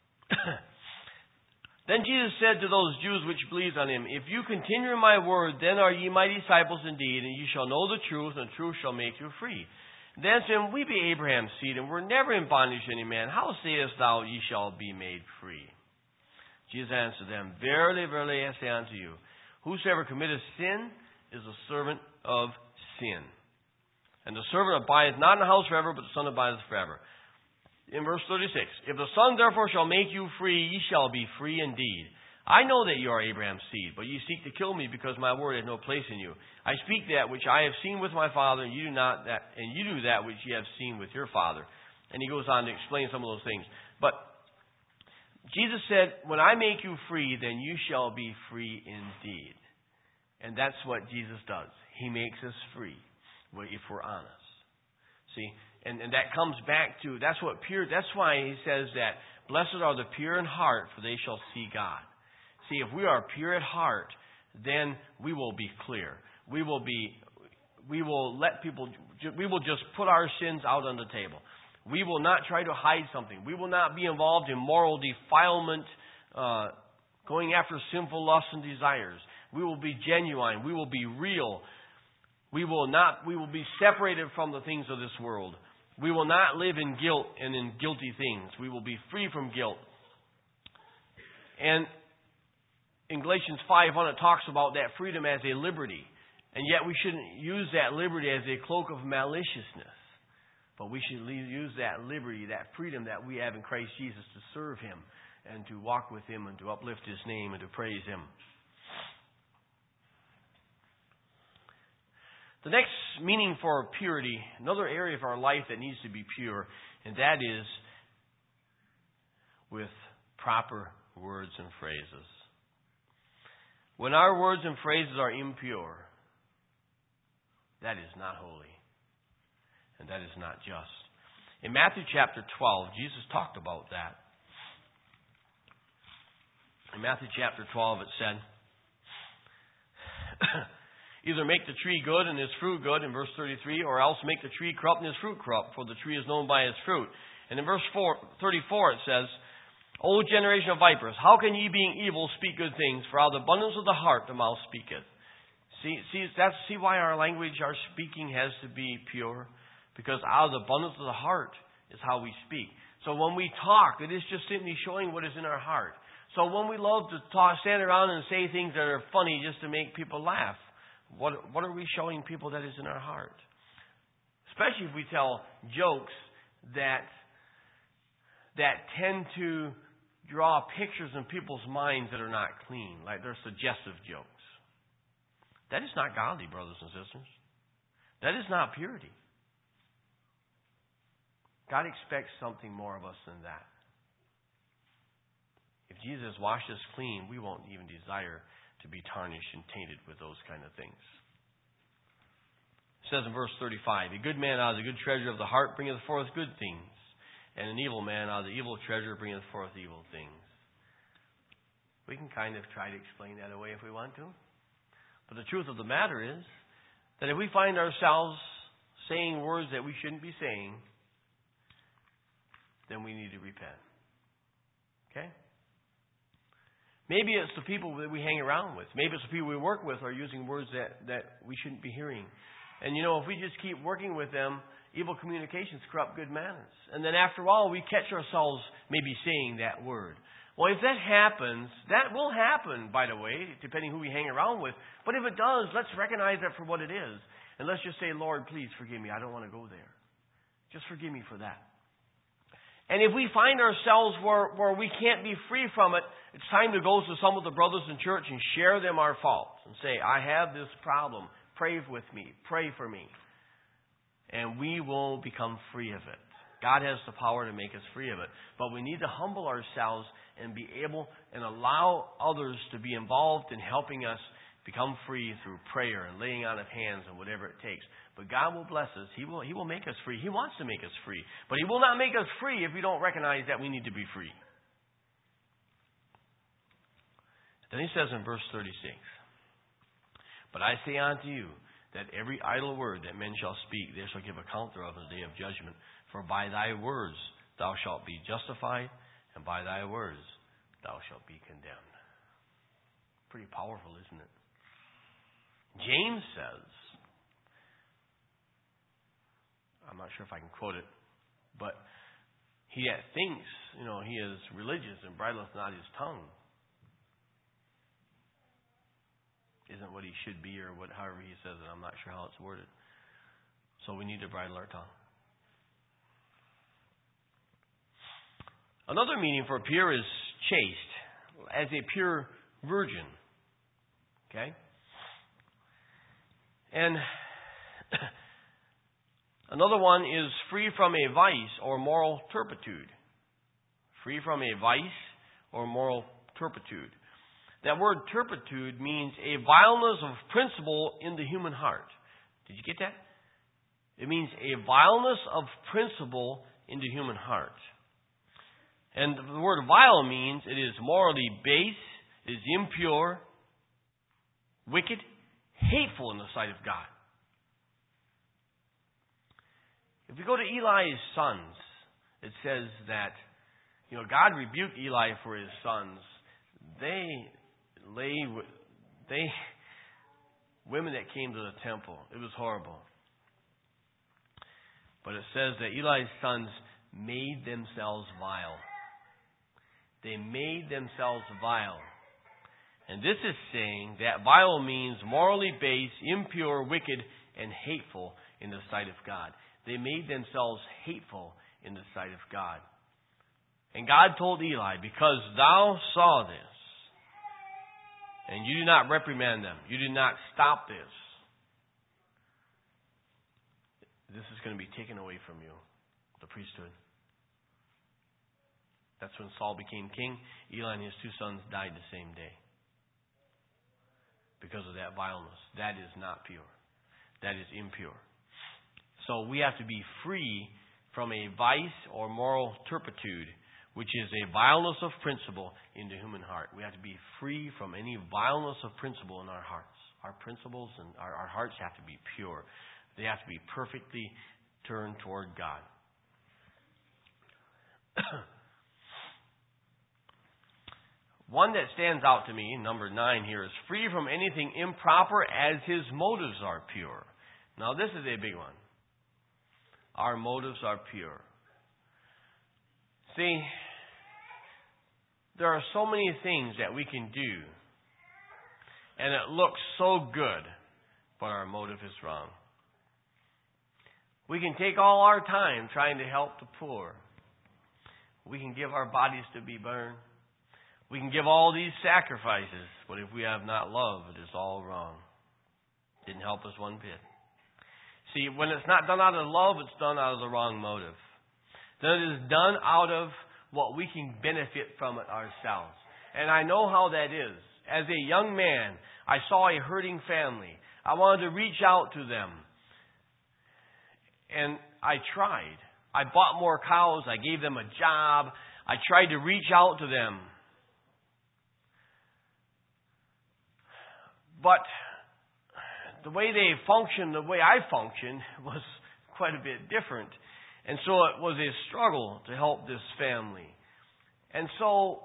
Then Jesus said to those Jews which believed on him, If you continue in my word, then are ye my disciples indeed, and ye shall know the truth, and the truth shall make you free. Then said, We be Abraham's seed, and were never in bondage to any man. How sayest thou, ye shall be made free? Jesus answered them, Verily, verily, I say unto you, whosoever committeth sin is a servant of sin. And the servant abideth not in the house forever, but the Son abideth forever. In verse 36, If the Son therefore shall make you free, ye shall be free indeed. I know that you are Abraham's seed, but ye seek to kill me, because my word hath no place in you. I speak that which I have seen with my Father, and you do that which ye have seen with your father. And he goes on to explain some of those things. But Jesus said, when I make you free, then you shall be free indeed. And that's what Jesus does. He makes us free if we're honest. See, And that comes back to, that's why he says that, blessed are the pure in heart, for they shall see God. See, if we are pure at heart, then we will be clear. We will just put our sins out on the table. We will not try to hide something. We will not be involved in moral defilement, going after sinful lusts and desires. We will be genuine. We will be real. We will be separated from the things of this world. We will not live in guilt and in guilty things. We will be free from guilt. And in Galatians 5:1, it talks about that freedom as a liberty. And yet we shouldn't use that liberty as a cloak of maliciousness. But we should use that liberty, that freedom that we have in Christ Jesus to serve Him and to walk with Him and to uplift His name and to praise Him. The next meaning for purity, another area of our life that needs to be pure, and that is with proper words and phrases. When our words and phrases are impure, that is not holy. And that is not just. In Matthew chapter 12, Jesus talked about that. In Matthew chapter 12, it said, either make the tree good and his fruit good, in verse 33, or else make the tree corrupt and his fruit corrupt, for the tree is known by its fruit. And in verse 34, it says, O generation of vipers, how can ye, being evil, speak good things? For out of the abundance of the heart the mouth speaketh. See why our language, our speaking has to be pure? Because out of the abundance of the heart is how we speak. So when we talk, it is just simply showing what is in our heart. So when we love to stand around and say things that are funny just to make people laugh, what are we showing people that is in our heart? Especially if we tell jokes that tend to draw pictures in people's minds that are not clean, like they're suggestive jokes. That is not godly, brothers and sisters. That is not purity. God expects something more of us than that. If Jesus washed us clean, we won't even desire to be tarnished and tainted with those kind of things. It says in verse 35, a good man out of the good treasure of the heart bringeth forth good things, and an evil man out of the evil treasure bringeth forth evil things. We can kind of try to explain that away if we want to. But the truth of the matter is that if we find ourselves saying words that we shouldn't be saying, then we need to repent. Okay? Maybe it's the people that we hang around with. Maybe it's the people we work with are using words that we shouldn't be hearing. And if we just keep working with them, evil communications corrupt good manners. And then after a while, we catch ourselves maybe saying that word. Well, if that happens, that will happen, by the way, depending who we hang around with. But if it does, let's recognize that for what it is. And let's just say, Lord, please forgive me. I don't want to go there. Just forgive me for that. And if we find ourselves where we can't be free from it, it's time to go to some of the brothers in church and share them our faults. And say, I have this problem. Pray with me. Pray for me. And we will become free of it. God has the power to make us free of it. But we need to humble ourselves and be able and allow others to be involved in helping us become free through prayer and laying on of hands and whatever it takes. But God will bless us. He will make us free. He wants to make us free. But He will not make us free if we don't recognize that we need to be free. Then He says in verse 36, But I say unto you, that every idle word that men shall speak, they shall give account thereof in the day of judgment. For by thy words thou shalt be justified, and by thy words thou shalt be condemned. Pretty powerful, isn't it? James says, I'm not sure if I can quote it, but he that thinks, he is religious and bridleth not his tongue isn't what he should be, or however he says it. I'm not sure how it's worded. So we need to bridle our tongue. Another meaning for pure is chaste, as a pure virgin. Okay? And another one is free from a vice or moral turpitude. Free from a vice or moral turpitude. That word turpitude means a vileness of principle in the human heart. Did you get that? It means a vileness of principle in the human heart. And the word vile means it is morally base, it is impure, wicked, hateful in the sight of God. If we go to Eli's sons, it says that, God rebuked Eli for his sons. Women that came to the temple. It was horrible. But it says that Eli's sons made themselves vile. They made themselves vile. And this is saying that vile means morally base, impure, wicked, and hateful in the sight of God. They made themselves hateful in the sight of God. And God told Eli, because thou saw this, and you did not reprimand them, you did not stop this, this is going to be taken away from you, the priesthood. That's when Saul became king. Eli and his two sons died the same day. Because of that vileness. That is not pure. That is impure. So we have to be free from a vice or moral turpitude, which is a vileness of principle in the human heart. We have to be free from any vileness of principle in our hearts. Our principles and our hearts have to be pure. They have to be perfectly turned toward God. One that stands out to me, number 9 here, is free from anything improper as his motives are pure. Now this is a big one. Our motives are pure. See, there are so many things that we can do, and it looks so good, but our motive is wrong. We can take all our time trying to help the poor. We can give our bodies to be burned. We can give all these sacrifices, but if we have not love, it is all wrong. Didn't help us one bit. See, when it's not done out of love, it's done out of the wrong motive. Then it is done out of what we can benefit from it ourselves. And I know how that is. As a young man, I saw a hurting family. I wanted to reach out to them. And I tried. I bought more cows. I gave them a job. I tried to reach out to them. But the way they functioned, the way I functioned, was quite a bit different. And so it was a struggle to help this family. And so,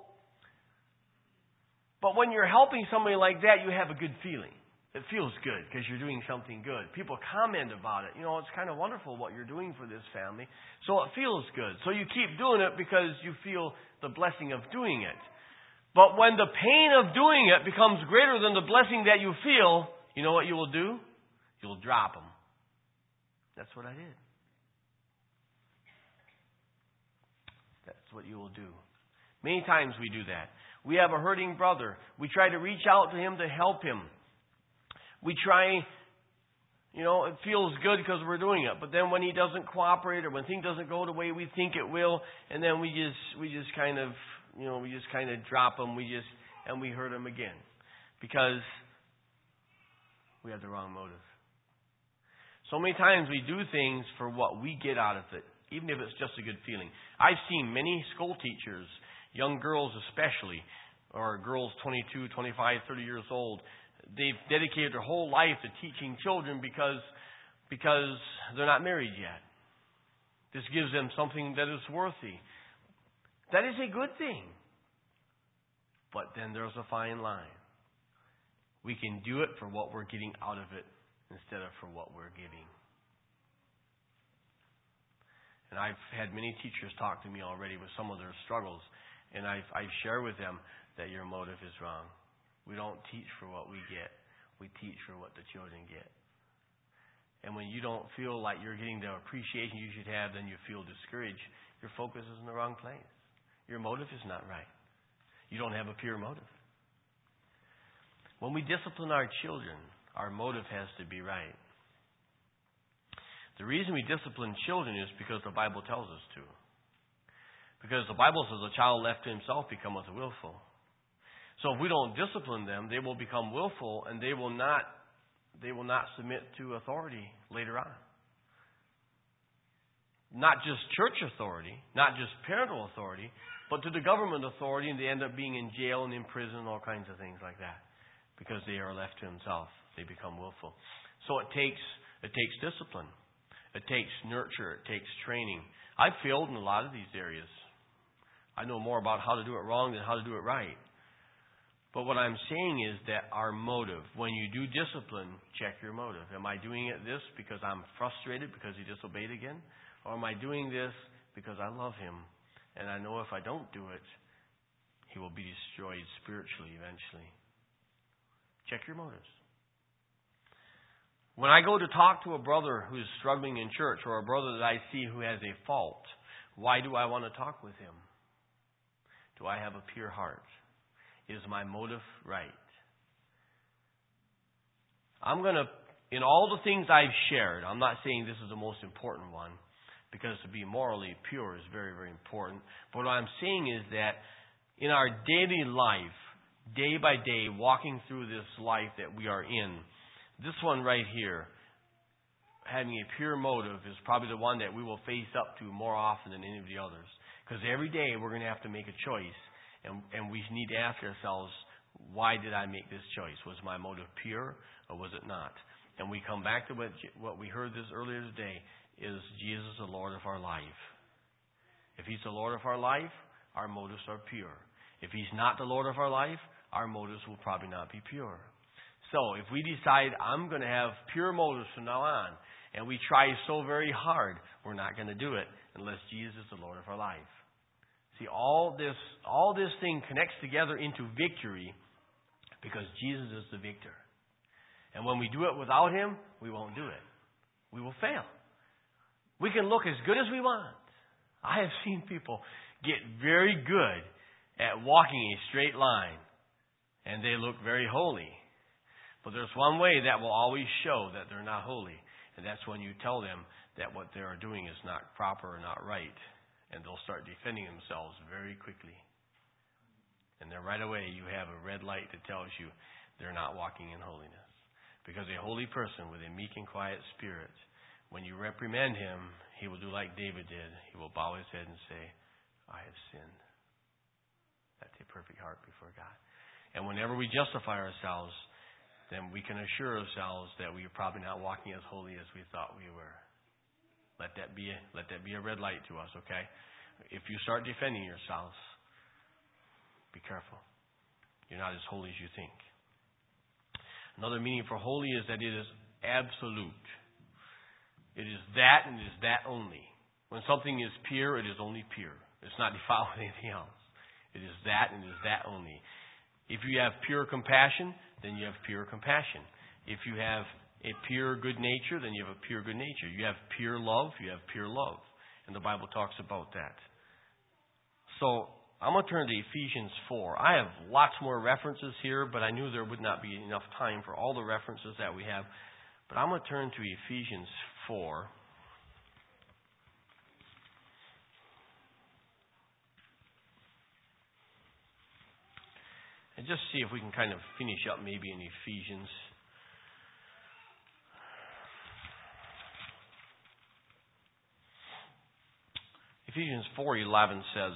but when you're helping somebody like that, you have a good feeling. It feels good because you're doing something good. People comment about it. It's kind of wonderful what you're doing for this family. So it feels good. So you keep doing it because you feel the blessing of doing it. But when the pain of doing it becomes greater than the blessing that you feel, you know what you will do? You'll drop them. That's what I did. That's what you will do. Many times we do that. We have a hurting brother. We try to reach out to him to help him. We try, it feels good because we're doing it. But then when he doesn't cooperate or when things doesn't go the way we think it will, and then we just kind of drop him. And we hurt him again. Because we have the wrong motive. So many times we do things for what we get out of it, even if it's just a good feeling. I've seen many school teachers, young girls especially, or girls 22, 25, 30 years old, they've dedicated their whole life to teaching children because they're not married yet. This gives them something that is worthy. That is a good thing. But then there's a fine line. We can do it for what we're getting out of it instead of for what we're giving. And I've had many teachers talk to me already with some of their struggles, and I share with them that your motive is wrong. We don't teach for what we get. We teach for what the children get. And when you don't feel like you're getting the appreciation you should have, then you feel discouraged. Your focus is in the wrong place. Your motive is not right. You don't have a pure motive. When we discipline our children, our motive has to be right. The reason we discipline children is because the Bible tells us to. Because the Bible says a child left to himself becometh willful. So if we don't discipline them, they will become willful and they will not submit to authority later on. not just church authority, not just parental authority, but to the government authority, and they end up being in jail and in prison and all kinds of things like that. Because they are left to themselves. They become willful. So it takes discipline. It takes nurture. It takes training. I've failed in a lot of these areas. I know more about how to do it wrong than how to do it right. But what I'm saying is that our motive, when you do discipline, check your motive. Am I doing it this because I'm frustrated because he disobeyed again? Or am I doing this because I love him and I know if I don't do it, he will be destroyed spiritually eventually? Check your motives. When I go to talk to a brother who is struggling in church or a brother that I see who has a fault, why do I want to talk with him? Do I have a pure heart? Is my motive right? I'm going to, in all the things I've shared, I'm not saying this is the most important one, because to be morally pure is very, very important. But what I'm saying is that in our daily life, day by day, walking through this life that we are in, this one right here, having a pure motive, is probably the one that we will face up to more often than any of the others. Because every day we're going to have to make a choice, and we need to ask ourselves, why did I make this choice? Was my motive pure, or was it not? And we come back to what we heard this earlier today, is Jesus the Lord of our life? If He's the Lord of our life, our motives are pure. If He's not the Lord of our life, our motives will probably not be pure. So if we decide I'm going to have pure motives from now on, and we try so very hard, we're not going to do it unless Jesus is the Lord of our life. See, all this thing connects together into victory because Jesus is the victor. And when we do it without Him, we won't do it. We will fail. We can look as good as we want. I have seen people get very good at walking a straight line, and they look very holy. But there's one way that will always show that they're not holy, and that's when you tell them that what they are doing is not proper or not right, and they'll start defending themselves very quickly. And then right away you have a red light that tells you they're not walking in holiness. Because a holy person with a meek and quiet spirit, when you reprimand him, he will do like David did. He will bow his head and say, I have sinned. That's a perfect heart before God. And whenever we justify ourselves, then we can assure ourselves that we are probably not walking as holy as we thought we were. Let that be a red light to us, okay? If you start defending yourselves, be careful. You're not as holy as you think. Another meaning for holy is that it is absolute. It is that and it is that only. When something is pure, it is only pure. It's not defiled with anything else. It is that and it is that only. If you have pure compassion, then you have pure compassion. If you have a pure good nature, then you have a pure good nature. You have pure love, you have pure love. And the Bible talks about that. So I'm going to turn to Ephesians 4. I have lots more references here, but I knew there would not be enough time for all the references that we have. But I'm going to turn to Ephesians 4. And just see if we can kind of finish up maybe in Ephesians. Ephesians 4:11 says,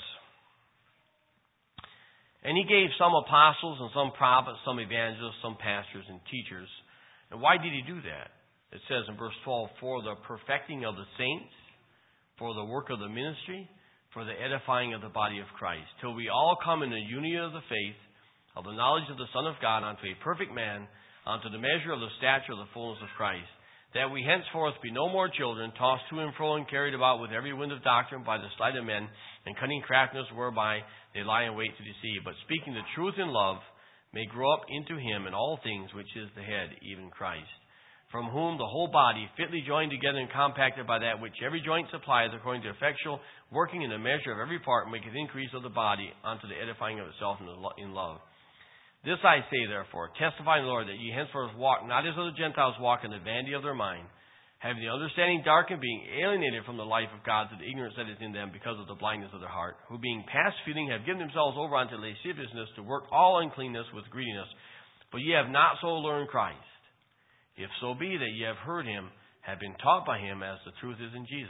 And He gave some apostles and some prophets, some evangelists, some pastors and teachers. And why did He do that? It says in verse 12, For the perfecting of the saints, for the work of the ministry, for the edifying of the body of Christ, till we all come in the unity of the faith, of the knowledge of the Son of God, unto a perfect man, unto the measure of the stature of the fullness of Christ, that we henceforth be no more children, tossed to and fro and carried about with every wind of doctrine by the sleight of men, and cunning craftiness whereby they lie in wait to deceive, but speaking the truth in love, may grow up into Him in all things, which is the head, even Christ, from whom the whole body, fitly joined together and compacted by that which every joint supplies, according to effectual working in the measure of every part, maketh increase of the body unto the edifying of itself in love. This I say, therefore, testifying the Lord, that ye henceforth walk not as other Gentiles walk in the vanity of their mind, having the understanding darkened, being alienated from the life of God to the ignorance that is in them because of the blindness of their heart, who being past feeling have given themselves over unto lasciviousness to work all uncleanness with greediness. But ye have not so learned Christ. If so be that ye have heard Him, have been taught by Him, as the truth is in Jesus,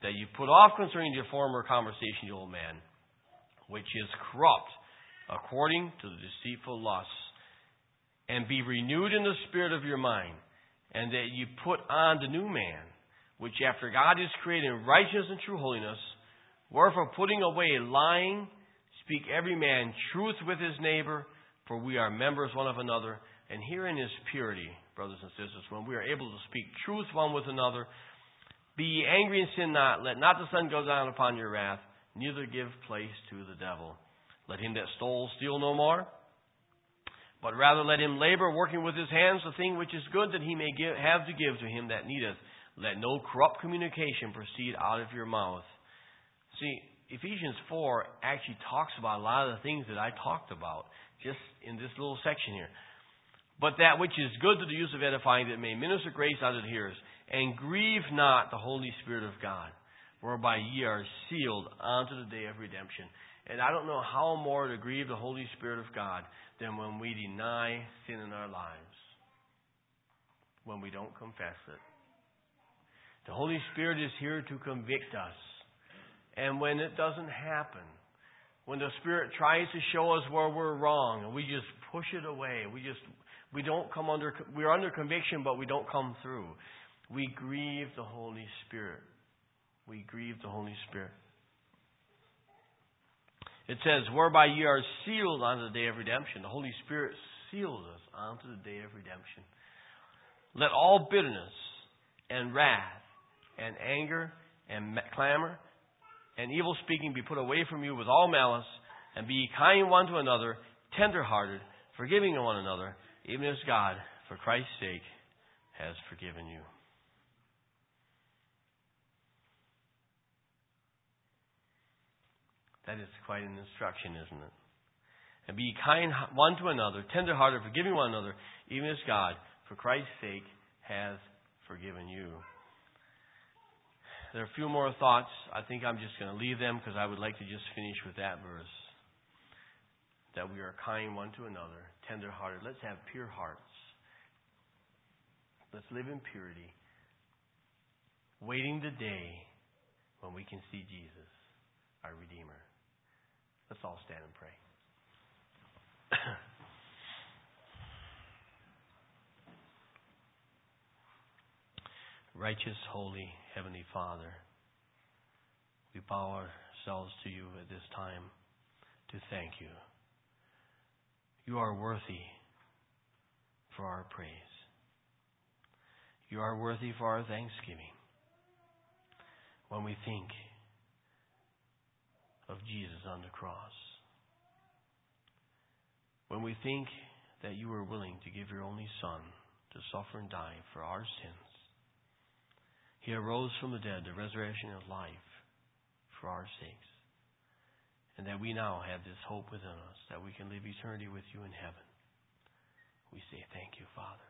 that you put off concerning your former conversation, the old man, which is corrupt according to the deceitful lusts, and be renewed in the spirit of your mind, and that you put on the new man, which after God is created in righteousness and true holiness. Wherefore, putting away lying, speak every man truth with his neighbor, for we are members one of another. And herein is purity, brothers and sisters, when we are able to speak truth one with another. Be ye angry and sin not. Let not the sun go down upon your wrath, neither give place to the devil. Let him that stole steal no more, but rather let him labor, working with his hands the thing which is good, that he may have to give to him that needeth. Let no corrupt communication proceed out of your mouth. See, Ephesians 4 actually talks about a lot of the things that I talked about just in this little section here. But that which is good to the use of edifying, that may minister grace unto the hearers. And grieve not the Holy Spirit of God, whereby ye are sealed unto the day of redemption. And I don't know how more to grieve the Holy Spirit of God than when we deny sin in our lives, when we don't confess it. The Holy Spirit is here to convict us. And when it doesn't happen, when the Spirit tries to show us where we're wrong, and we just push it away, we're under conviction, but we don't come through. We grieve the Holy Spirit. We grieve the Holy Spirit. It says, whereby ye are sealed unto the day of redemption. The Holy Spirit seals us unto the day of redemption. Let all bitterness and wrath and anger and clamor and evil speaking be put away from you with all malice, and be ye kind one to another, tender-hearted, forgiving one another, even as God, for Christ's sake, has forgiven you. That is quite an instruction, isn't it? And be kind one to another, tender-hearted, forgiving one another, even as God, for Christ's sake, has forgiven you. There are a few more thoughts. I think I'm just going to leave them because I would like to just finish with that verse. That we are kind one to another, tender-hearted. Let's have pure hearts. Let's live in purity, waiting the day when we can see Jesus, our Redeemer. Let's all stand and pray. Righteous, holy, Heavenly Father, we bow ourselves to you at this time to thank you. You are worthy for our praise. You are worthy for our thanksgiving. When we think of Jesus on the cross, when we think that you were willing to give your only Son to suffer and die for our sins, He arose from the dead, the resurrection of life for our sakes. And that we now have this hope within us, that we can live eternity with you in heaven. We say thank you, Father.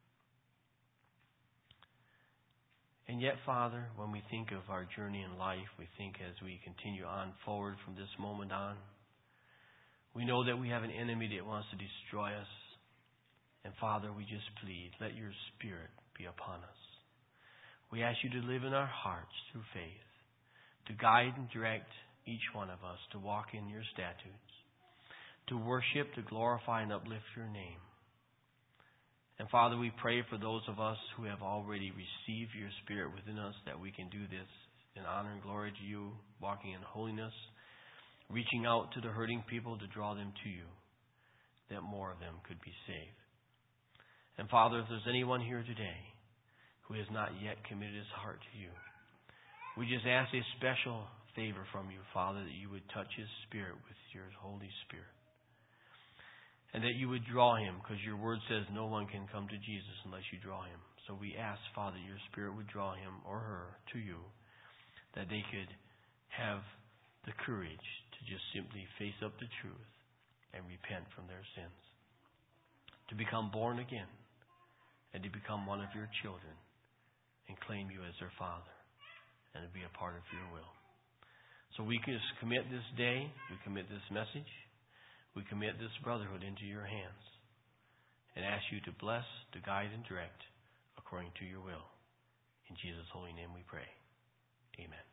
And yet, Father, when we think of our journey in life, we think as we continue on forward from this moment on, we know that we have an enemy that wants to destroy us. And Father, we just plead, let your Spirit be upon us. We ask you to live in our hearts through faith, to guide and direct each one of us to walk in your statutes, to worship, to glorify and uplift your name. And Father, we pray for those of us who have already received your Spirit within us, that we can do this in honor and glory to you, walking in holiness, reaching out to the hurting people to draw them to you, that more of them could be saved. And Father, if there's anyone here today who has not yet committed his heart to you, we just ask a special favor from you, Father, that you would touch his spirit with your Holy Spirit. And that you would draw him, because your word says no one can come to Jesus unless you draw him. So we ask, Father, your Spirit would draw him or her to you, that they could have the courage to just simply face up the truth and repent from their sins. To become born again and to become one of your children and claim you as their Father and to be a part of your will. So we just commit this day, we commit this message, we commit this brotherhood into your hands and ask you to bless, to guide, and direct according to your will. In Jesus' holy name we pray. Amen.